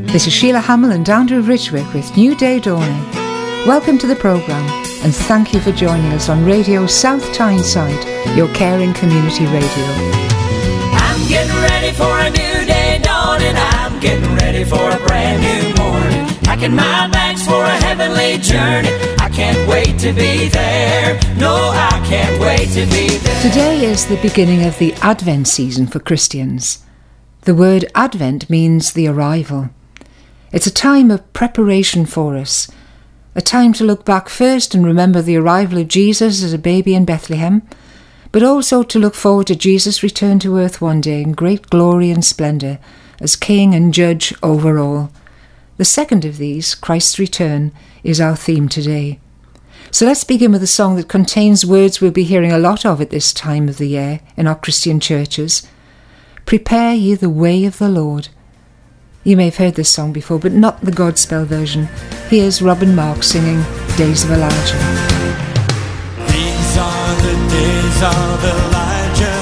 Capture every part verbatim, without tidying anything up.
This is Sheila Hamill and Andrew Ridgwick with New Day Dawning. Welcome to the programme and thank you for joining us on Radio South Tyneside, your caring community radio. I'm getting ready for a new day dawning. I'm getting ready for a brand new morning. Packing my bags for a heavenly journey. I can't wait to be there. No, I can't wait to be there. Today is the beginning of the Advent season for Christians. The word Advent means the arrival. It's a time of preparation for us, a time to look back first and remember the arrival of Jesus as a baby in Bethlehem, but also to look forward to Jesus' return to earth one day in great glory and splendour as King and Judge over all. The second of these, Christ's return, is our theme today. So let's begin with a song that contains words we'll be hearing a lot of at this time of the year in our Christian churches. Prepare ye the way of the Lord. You may have heard this song before, but not the Godspell version. Here's Robin Mark singing Days of Elijah. These are the days of Elijah,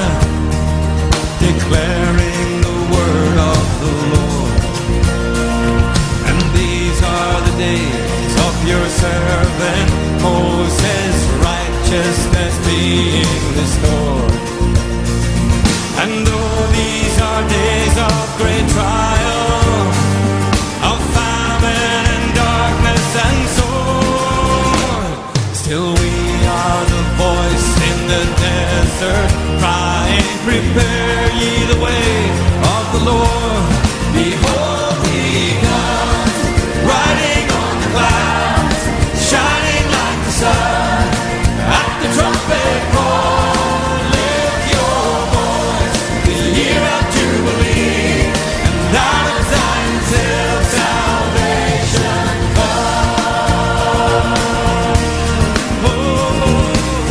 declaring the word of the Lord. And these are the days of your servant Moses, righteousness being restored. And though these are days of great trial, of famine and darkness and sword, still we are the voice in the desert, crying, prepare ye the way of the Lord. Behold, he comes, riding on the clouds, shining like the sun, at the trumpet call, lift your voice, the year of Jubilee, and out of Zion's hill salvation comes. Oh, oh,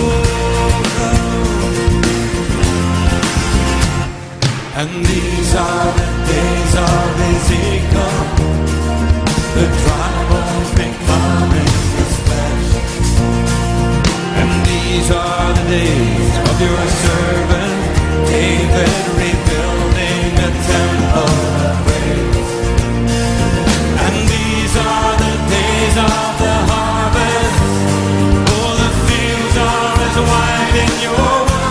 oh. And these are the days of Ezekiel, the dry bones becoming his flesh. And these are the days of your servant David, rebuilding a temple of praise. And these are the days of the harvest, for the fields are as white in your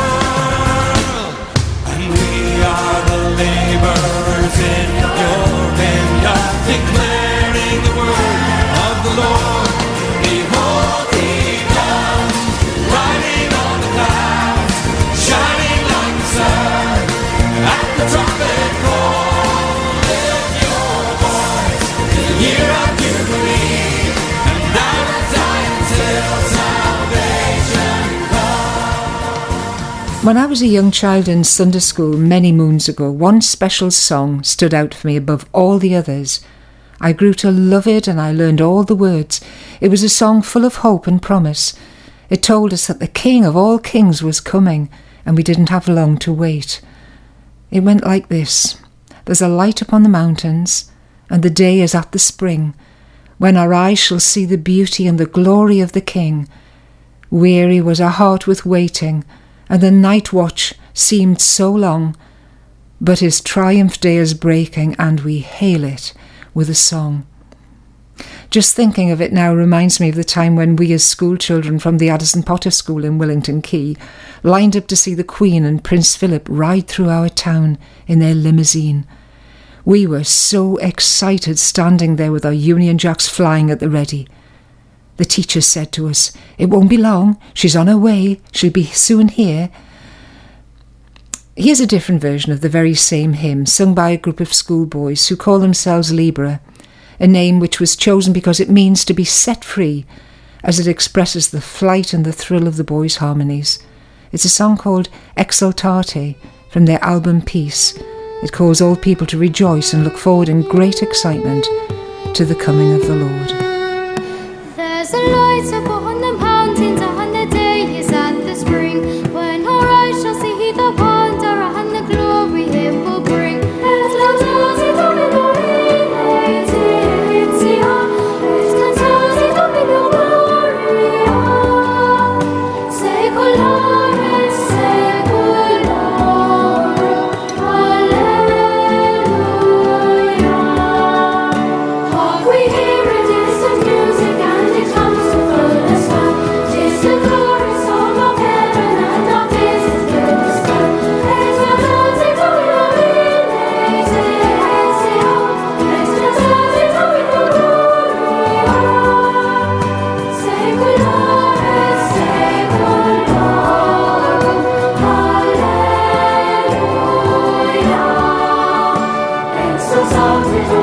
world. And we are the laborers in your vineyard, declaring the word of the Lord. Behold, he comes, riding on the clouds, shining like the sun, at the trumpet call, lift your voice, the year of Jubilee, and out of Zion's hill salvation comes. When I was a young child in Sunday school many moons ago, one special song stood out for me above all the others. I grew to love it and I learned all the words. It was a song full of hope and promise. It told us that the King of all kings was coming and we didn't have long to wait. It went like this. There's a light upon the mountains, and the day is at the spring, when our eyes shall see the beauty and the glory of the King. Weary was our heart with waiting, and the night watch seemed so long, but his triumph day is breaking, and we hail it with a song. Just thinking of it now reminds me of the time when we as school children from the Addison Potter School in Willington Quay lined up to see the Queen and Prince Philip ride through our town in their limousine. We were so excited standing there with our Union Jacks flying at the ready. The teacher said to us, "It won't be long, she's on her way, she'll be soon here." Here's a different version of the very same hymn, sung by a group of schoolboys who call themselves Libra, a name which was chosen because it means to be set free, as it expresses the flight and the thrill of the boys' harmonies. It's a song called Exultate from their album Peace. It calls all people to rejoice and look forward in great excitement to the coming of the Lord. There's a light upon the mountains and the day is at the spring, when our eyes shall see the wonder and the glory it will bring.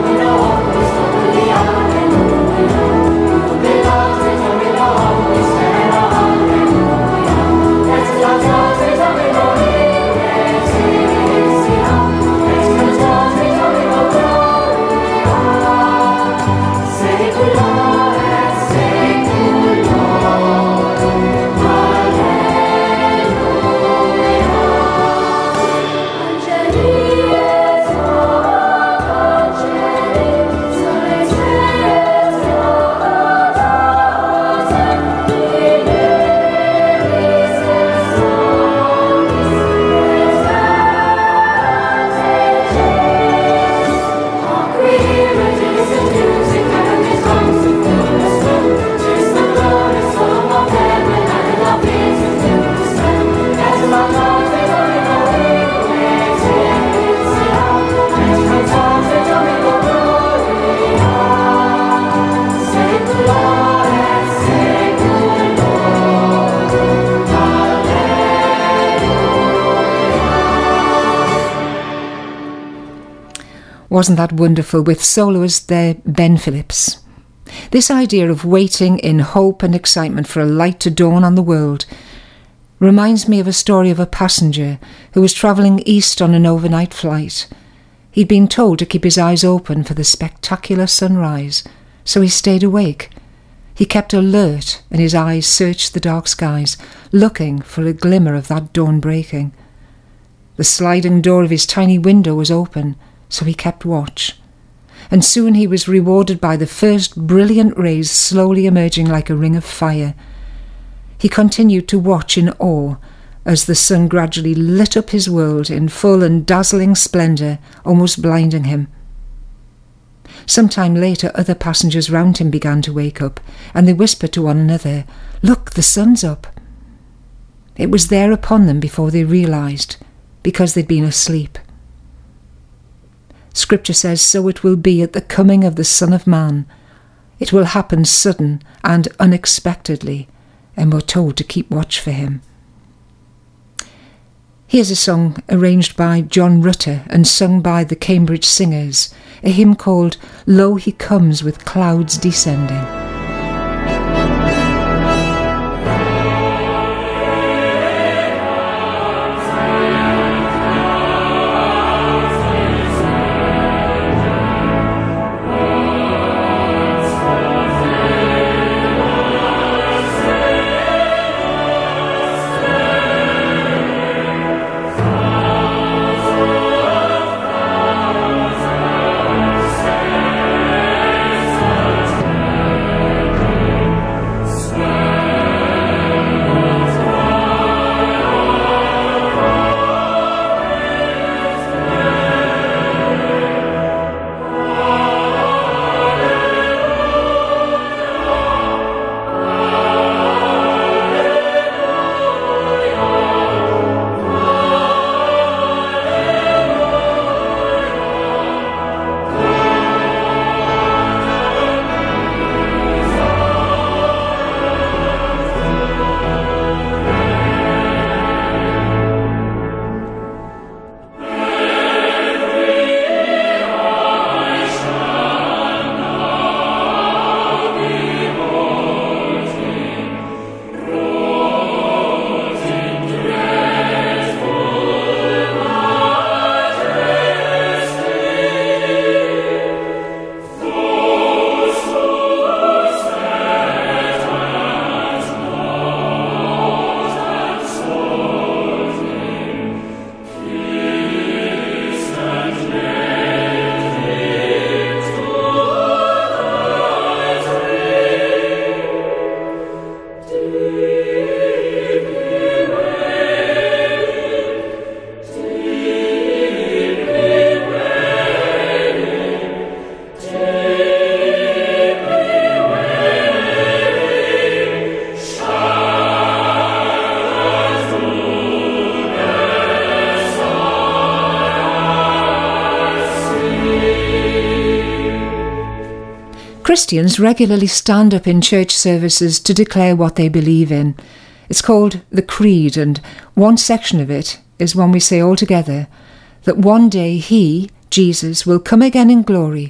Wasn't that wonderful, with soloist there, Ben Phillips? This idea of waiting in hope and excitement for a light to dawn on the world reminds me of a story of a passenger who was travelling east on an overnight flight. He'd been told to keep his eyes open for the spectacular sunrise, so he stayed awake. He kept alert and his eyes searched the dark skies, looking for a glimmer of that dawn breaking. The sliding door of his tiny window was open, so he kept watch. And soon he was rewarded by the first brilliant rays slowly emerging like a ring of fire. He continued to watch in awe as the sun gradually lit up his world in full and dazzling splendour, almost blinding him. Some time later, other passengers round him began to wake up, and they whispered to one another, "Look, the sun's up." It was there upon them before they realised, because they'd been asleep. Scripture says, "So it will be at the coming of the Son of Man. It will happen sudden and unexpectedly," and we're told to keep watch for him. Here's a song arranged by John Rutter and sung by the Cambridge Singers, a hymn called "Lo, He Comes with Clouds Descending." Christians regularly stand up in church services to declare what they believe in. It's called the Creed, and one section of it is when we say all together that one day he, Jesus, will come again in glory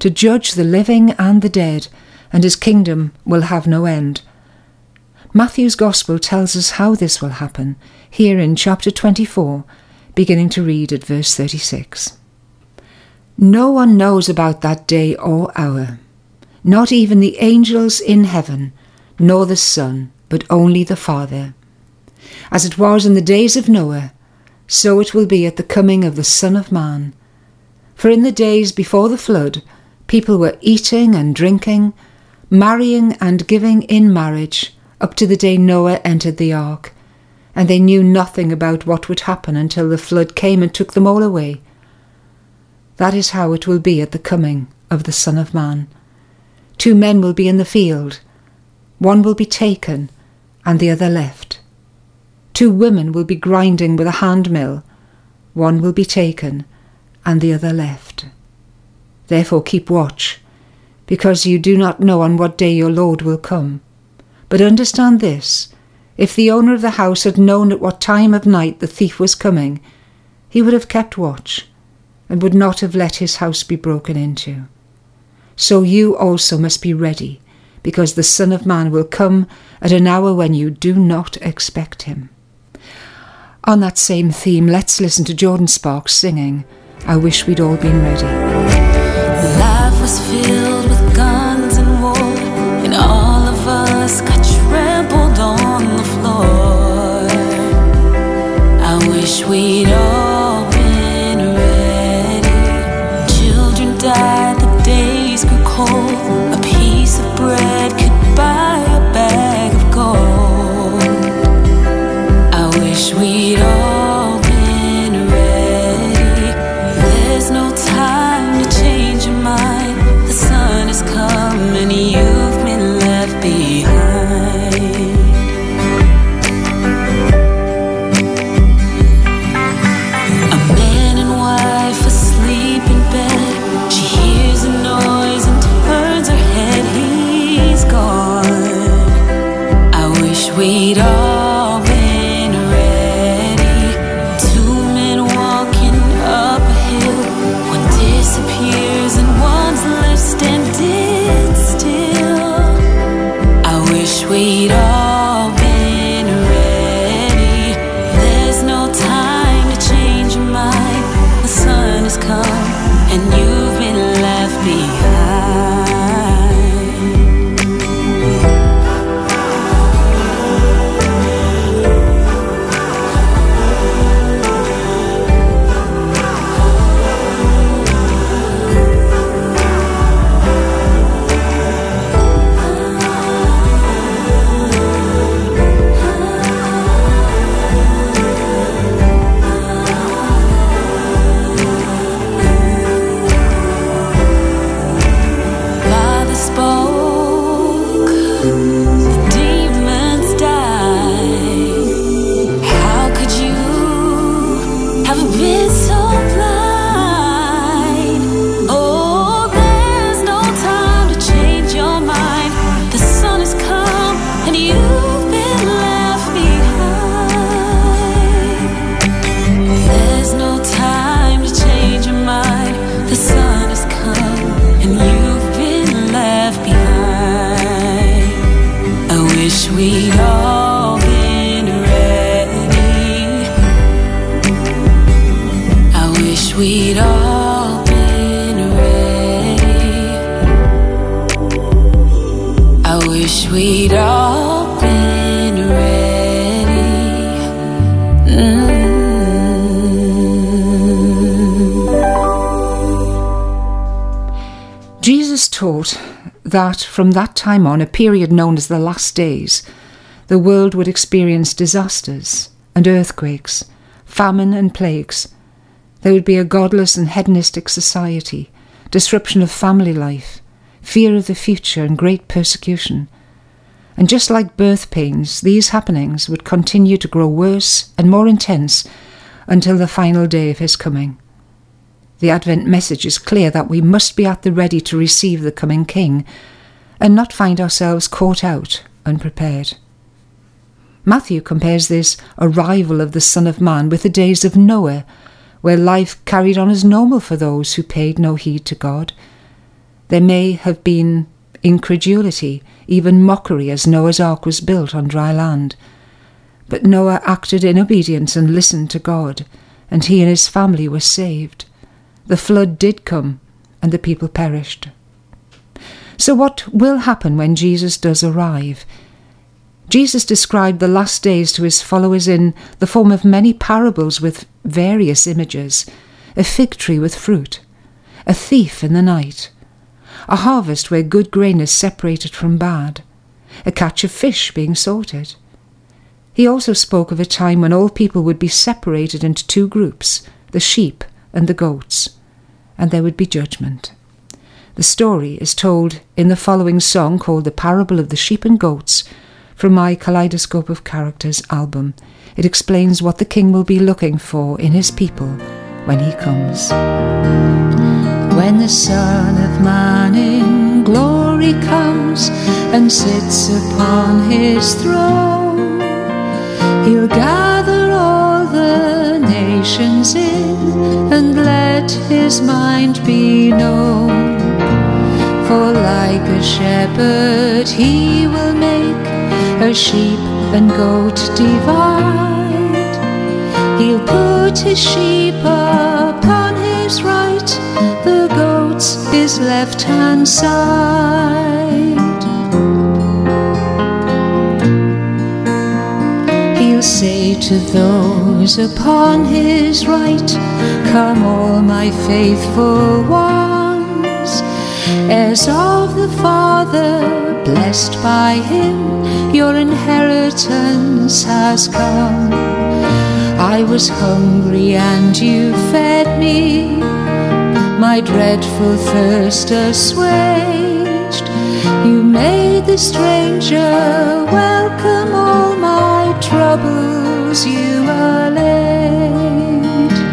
to judge the living and the dead, and his kingdom will have no end. Matthew's Gospel tells us how this will happen, here in chapter twenty-four, beginning to read at verse thirty-six. No one knows about that day or hour, not even the angels in heaven, nor the Son, but only the Father. As it was in the days of Noah, so it will be at the coming of the Son of Man. For in the days before the flood, people were eating and drinking, marrying and giving in marriage, up to the day Noah entered the ark, and they knew nothing about what would happen until the flood came and took them all away. That is how it will be at the coming of the Son of Man. Two men will be in the field. One will be taken, and the other left. Two women will be grinding with a hand mill. One will be taken, and the other left. Therefore keep watch, because you do not know on what day your Lord will come. But understand this, if the owner of the house had known at what time of night the thief was coming, he would have kept watch, and would not have let his house be broken into. So you also must be ready, because the Son of Man will come at an hour when you do not expect him. On that same theme, let's listen to Jordan Sparks singing, I Wish We'd All Been Ready. Life was filled with guns and war, and all of us got trampled on the floor. I wish we'd all been ready. Children died, the days grew cold. A piece of bread could buy a bag of gold. I wish we'd all been ready. There's no time to change your mind. The sun has come and you've been left behind. A man and wife asleep in bed. She hears a noise and turns her head. He's gone. I wish we'd all been ready. Two men walking up a hill. One disappears and one's left standing still. I wish we'd all been ready. There's no time to change your mind. The sun has come and you've been left behind. Father spoke, the demons died. How could you have been so blind? Oh, there's no time to change your mind. The sun has come and you've been left behind. There's no time to change your mind. The sun has come and you've been left behind. I wish we'd all been ready. I wish we'd all been ready. I wish we'd all been ready. Mm. Jesus taught that from that time on, a period known as the last days, the world would experience disasters and earthquakes, famine and plagues. There would be a godless and hedonistic society, disruption of family life, fear of the future and great persecution. And just like birth pains, these happenings would continue to grow worse and more intense until the final day of his coming. The Advent message is clear that we must be at the ready to receive the coming King and not find ourselves caught out, unprepared. Matthew compares this arrival of the Son of Man with the days of Noah, where life carried on as normal for those who paid no heed to God. There may have been incredulity, even mockery, as Noah's ark was built on dry land. But Noah acted in obedience and listened to God, and he and his family were saved. The flood did come, and the people perished. So what will happen when Jesus does arrive? Jesus described the last days to his followers in the form of many parables with various images: a fig tree with fruit, a thief in the night, a harvest where good grain is separated from bad, a catch of fish being sorted. He also spoke of a time when all people would be separated into two groups, the sheep and the goats, and there would be judgment. The story is told in the following song called The Parable of the Sheep and Goats from my Kaleidoscope of Characters album. It explains what the King will be looking for in his people when he comes. When the Son of Man in glory comes and sits upon his throne, he'll gather all the nations in and let his mind be known. For like a shepherd he will make a sheep and goat divide. He'll put his sheep upon his right, the goats his left hand side. He'll say to those upon his right, "Come all my faithful ones, heirs of the Father, blessed by him, your inheritance has come. I was hungry and you fed me, my dreadful thirst assuaged. You made the stranger welcome, all my troubles you allayed.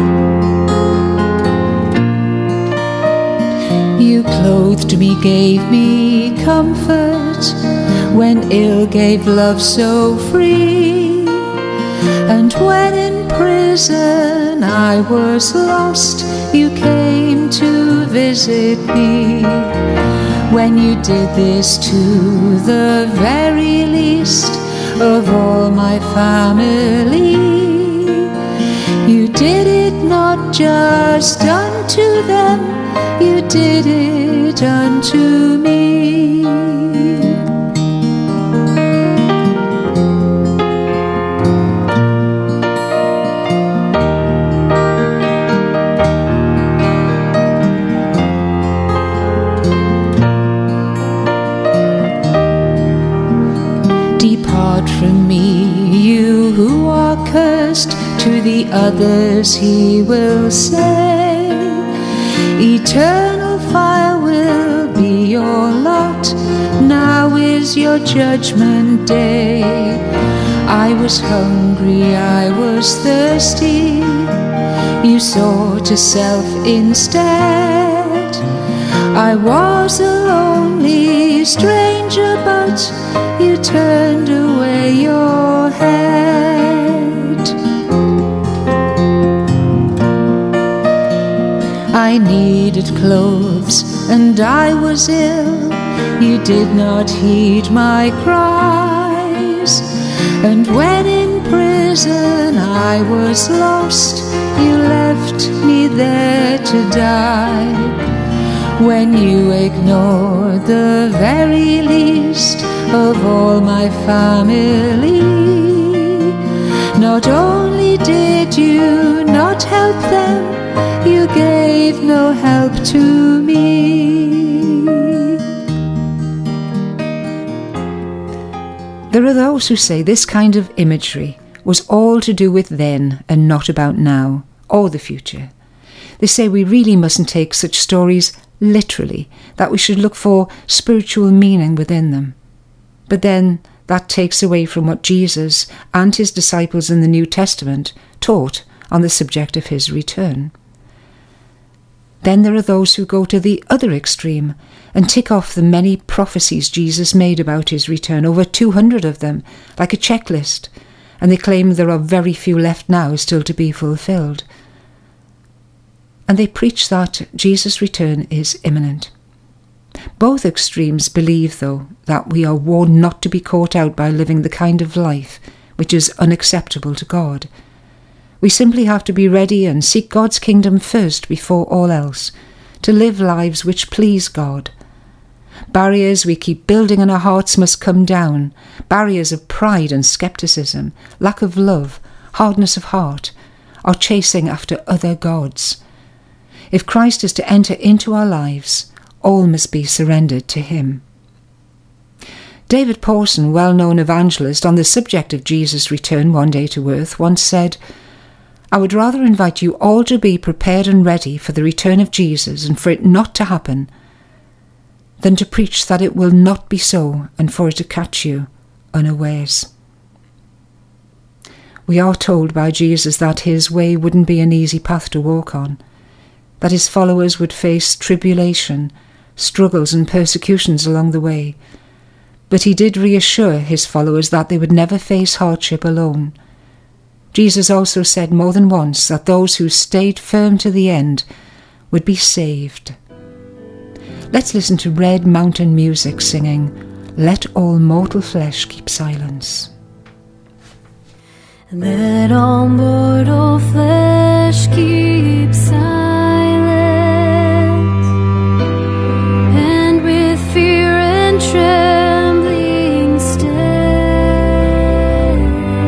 You clothed me, gave me comfort, when ill gave love so free. And when in prison I was lost, you came to visit me. When you did this to the very least of all my family, you did it not just unto them, you did it unto me. Depart from me, you who are cursed, to the others he will say, eternal fire will be your lot, now is your judgment day. I was hungry, I was thirsty, you saw to self instead. I was a lonely stranger, but you turned away your head. I needed clothes and I was ill, you did not heed my cries. And when in prison I was lost, you left me there to die. When you ignored the very least of all my family, not only did you not help them, you gave no help to me. There are those who say this kind of imagery was all to do with then and not about now or the future. They say we really mustn't take such stories literally, that we should look for spiritual meaning within them. But then that takes away from what Jesus and his disciples in the New Testament taught on the subject of his return. Then there are those who go to the other extreme and tick off the many prophecies Jesus made about his return, over two hundred of them, like a checklist, and they claim there are very few left now still to be fulfilled. And they preach that Jesus' return is imminent. Both extremes believe, though, that we are warned not to be caught out by living the kind of life which is unacceptable to God. We simply have to be ready and seek God's kingdom first before all else, to live lives which please God. Barriers we keep building in our hearts must come down, barriers of pride and scepticism, lack of love, hardness of heart, or chasing after other gods. If Christ is to enter into our lives, all must be surrendered to him. David Pawson, well-known evangelist on the subject of Jesus' return one day to earth, once said, "I would rather invite you all to be prepared and ready for the return of Jesus and for it not to happen, than to preach that it will not be so and for it to catch you unawares." We are told by Jesus that his way wouldn't be an easy path to walk on, that his followers would face tribulation, struggles and persecutions along the way. But he did reassure his followers that they would never face hardship alone. Jesus also said more than once that those who stayed firm to the end would be saved. Let's listen to Red Mountain Music singing, "Let All Mortal Flesh Keep Silence." Let all mortal flesh keep silence, and with fear and trembling stand.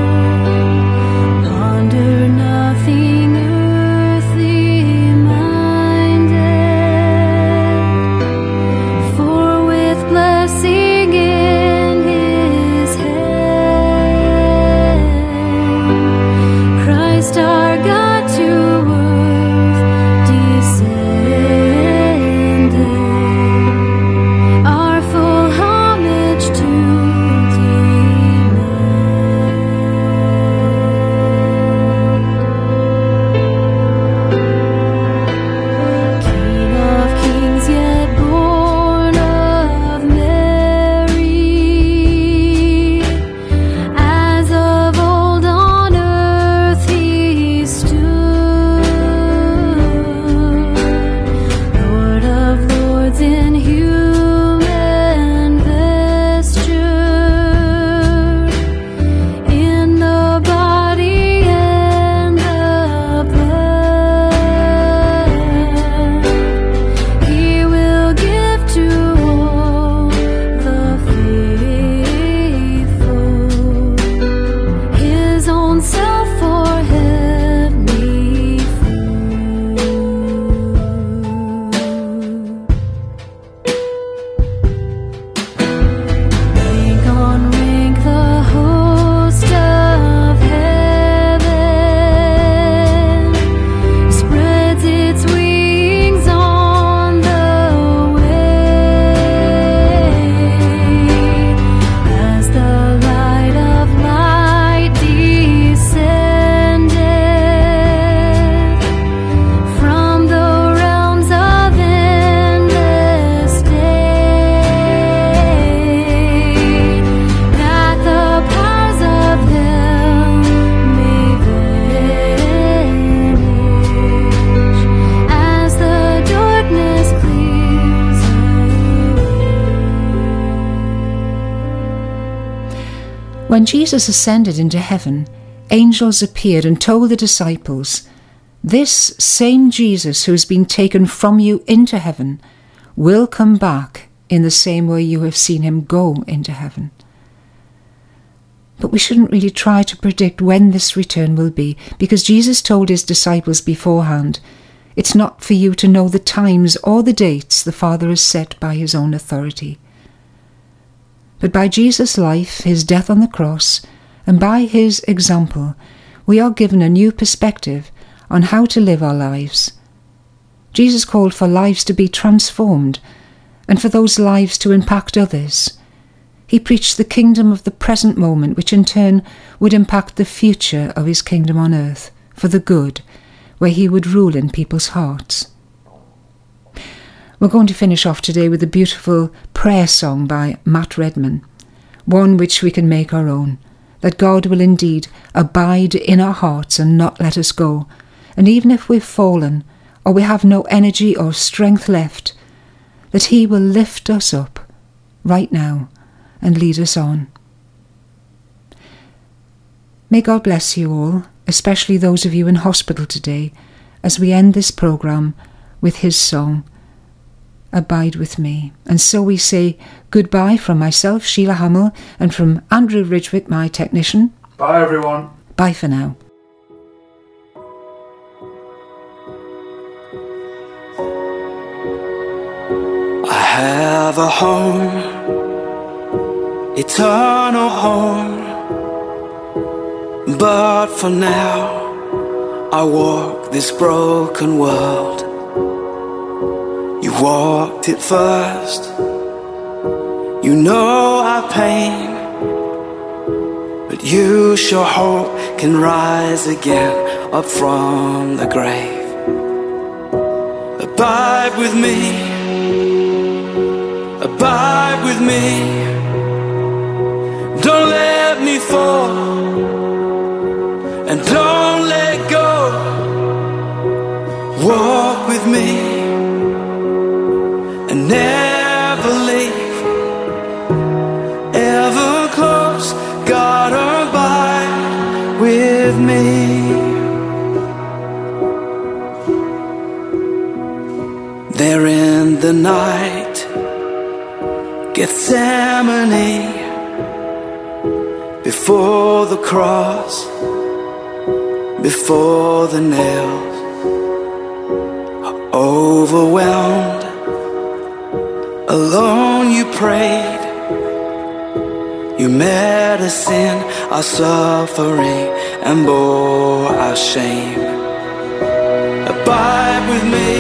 Ponder nothing earthly minded, for with blessing in his hand, Christ our God to earth descended, our full homage to demand. King of kings, yet born of Mary, as of old on earth he stood, Lord of lords in human vesture, in the body and the blood, he will give to all the faithful his own self for heavenly food. Rank on rank the host of heaven spreads its wings on the way, as the light of light descended from the realms of endless day, that the powers of hell may vanish, as the darkness clears away. When Jesus ascended into heaven, angels appeared and told the disciples, "This same Jesus who has been taken from you into heaven will come back in the same way you have seen him go into heaven." But we shouldn't really try to predict when this return will be, because Jesus told his disciples beforehand, "It's not for you to know the times or the dates the Father has set by his own authority." But by Jesus' life, his death on the cross, and by his example, we are given a new perspective on how to live our lives. Jesus called for lives to be transformed, and for those lives to impact others. He preached the kingdom of the present moment, which in turn would impact the future of his kingdom on earth, for the good, where he would rule in people's hearts. We're going to finish off today with a beautiful prayer song by Matt Redman, one which we can make our own, that God will indeed abide in our hearts and not let us go, and even if we've fallen, or we have no energy or strength left, that he will lift us up right now and lead us on. May God bless you all, especially those of you in hospital today, as we end this programme with his song, Abide With Me. And so we say goodbye from myself, Sheila Hamill, and from Andrew Ridgwick, my technician. Bye everyone. Bye for now. I have a home, eternal home, but for now I walk this broken world. You walked it first, you know our pain, but you sure hope can rise again up from the grave. Abide with me, abide with me, don't let me fall, and don't let go. Walk with me and never leave, ever close, God abide with me. There in the night, Gethsemane, before the cross, before the nails, overwhelmed, alone you prayed, you met our sin, our suffering, and bore our shame. Abide with me,